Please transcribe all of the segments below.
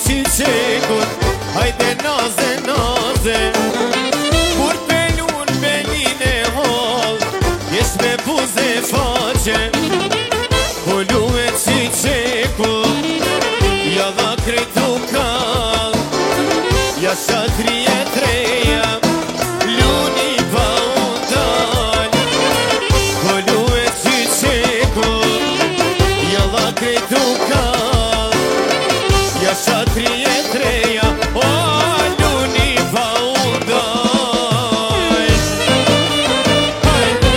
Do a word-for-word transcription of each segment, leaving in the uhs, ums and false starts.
și cecuri, haide naze, naze. Cur pe luni, pe line hol, ești pe buze face. Holuet și cecuri, ia la cretucal, ia așa trie treia, lunii va undani. Holuet și cecuri, ia la cretucal, ia așa trie treia, o lunii va undani. Haide!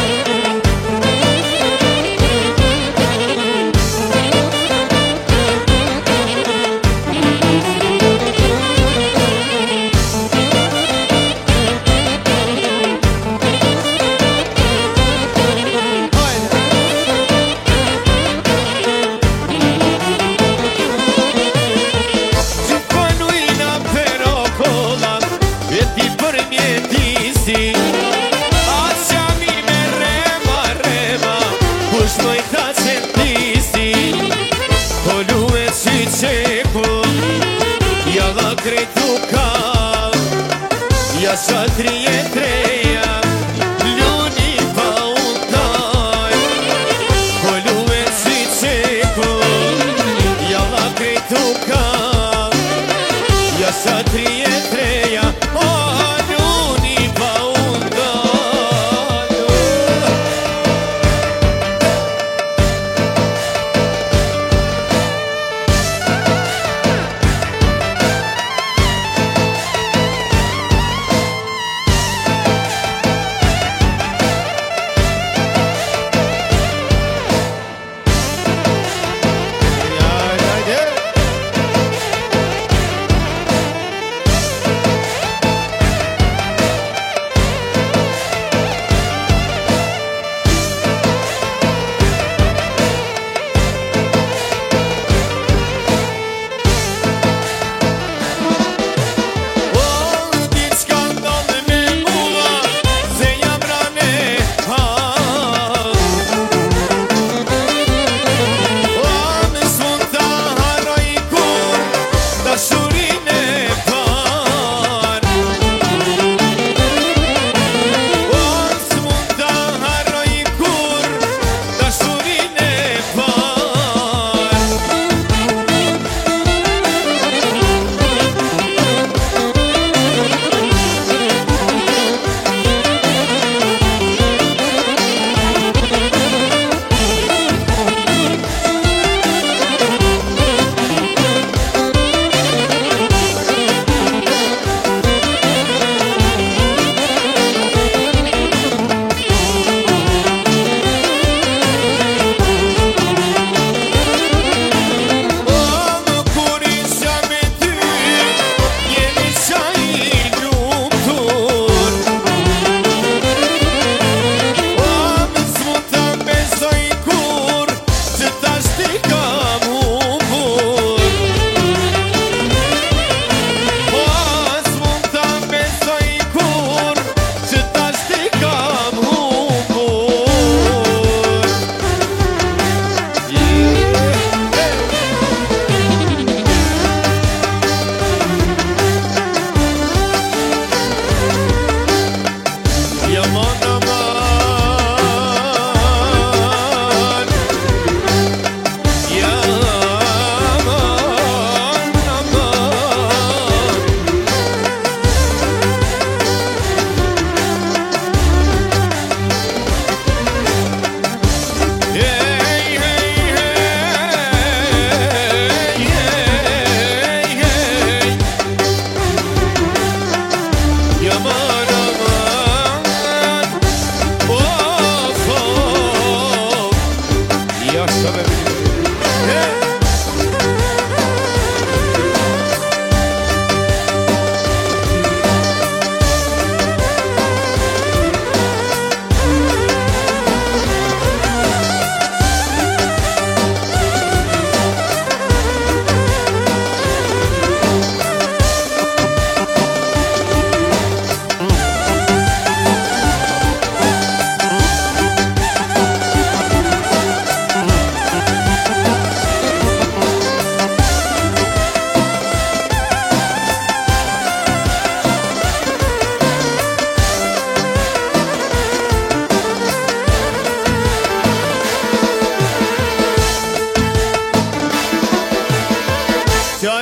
Așa trie treia, lunii va undai. Holuet și cecul, ia la cretucal, ia așa trie treia, o lunii va undai.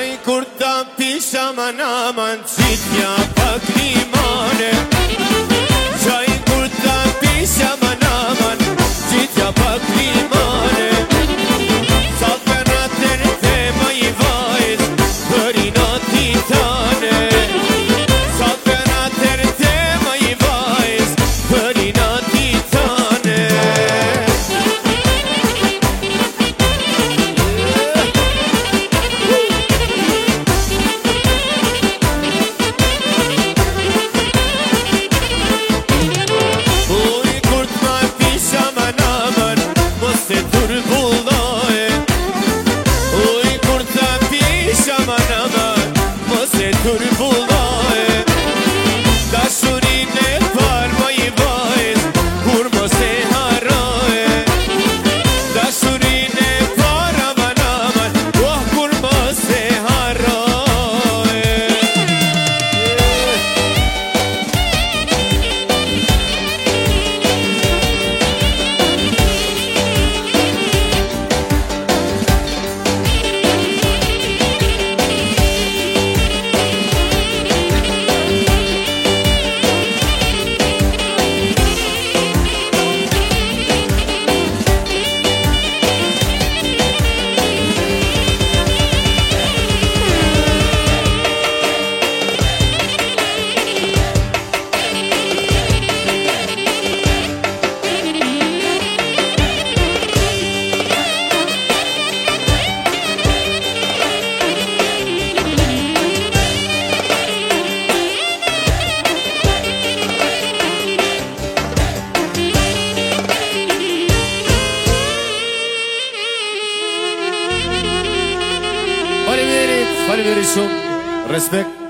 Çay kurttan pişaman aman çitya bak limane. Çay kurttan pişaman aman çitya bak limane. Salpena terte mai vaiz părina titane. Salpena terte mai vaiz părina titane. Pare veri, pare veri shumë. Respekt.